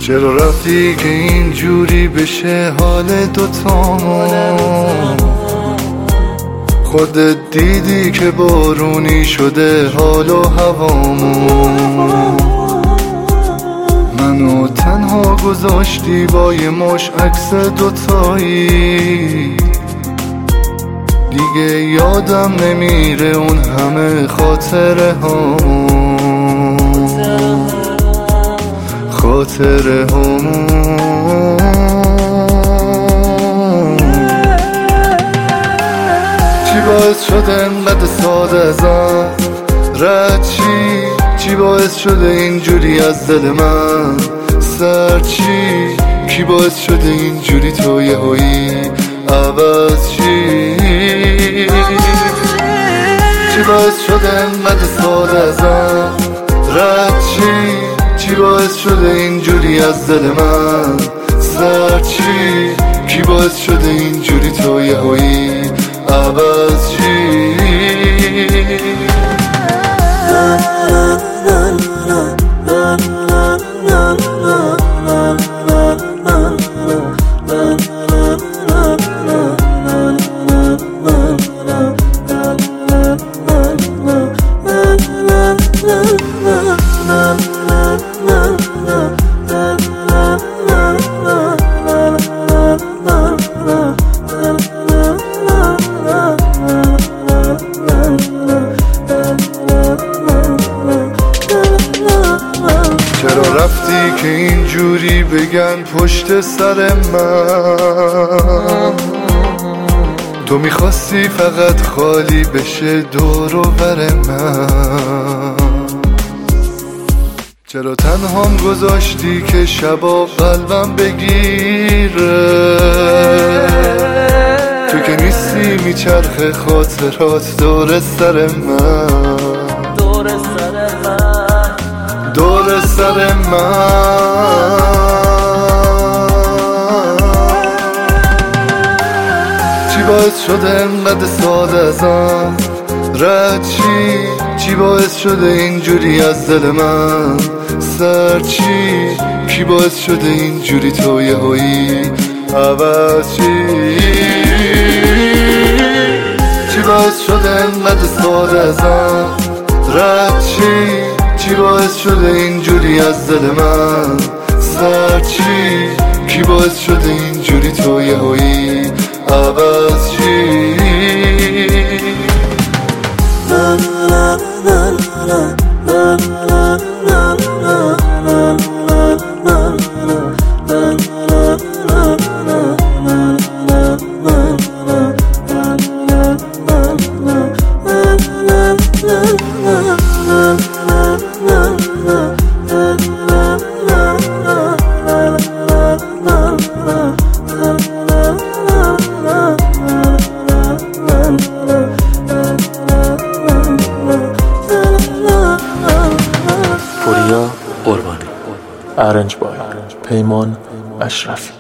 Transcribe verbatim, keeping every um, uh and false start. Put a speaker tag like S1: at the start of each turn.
S1: چرا رفتی که اینجوری بشه حال دوتامون؟ خودت دیدی که بارونی شده حال و هوامون. منو تنها گذاشتی با یه مش عکس دوتایی، دیگه یادم نمیره اون همه خاطره هامون، خاطره هامون. چی باعث شده انقدر ساده ازم رد چی؟ چی باعث شده اینجوری از دل من سر چی؟ کی باعث شده اینجوری تو یهویی عوض چی؟ چی باعث شده انقدر ساده ازم رد چی؟ چی باعث شده اینجوری از دل من سر چی؟ کی باعث شده اینجوری تو یهویی عوض چی؟ چرا رفتی که اینجوری بگن پشت سر من؟ تو میخواستی فقط خالی بشه دور و بر من. چرا تنهام گذاشتی که شبا قلبم بگیره؟ تو که نیستی میچرخه خاطرات دور سر من،
S2: دور سر من،
S1: دور سر من. چی باعث شده انقدر ساده ازم رد چی؟ چی باعث شده اینجوری از دل من سر چی؟ کی باعث شده اینجوری تو یهویی عوض چی؟ چی باعث شده انقدر ساده ازم رد چی؟ چی باعث شده اینجوری از دل من سر چی؟ کی باعث شده اینجوری تو یهویی عوض چی؟
S3: پوریا قربانی. ارنج بای پیمان اشرفی.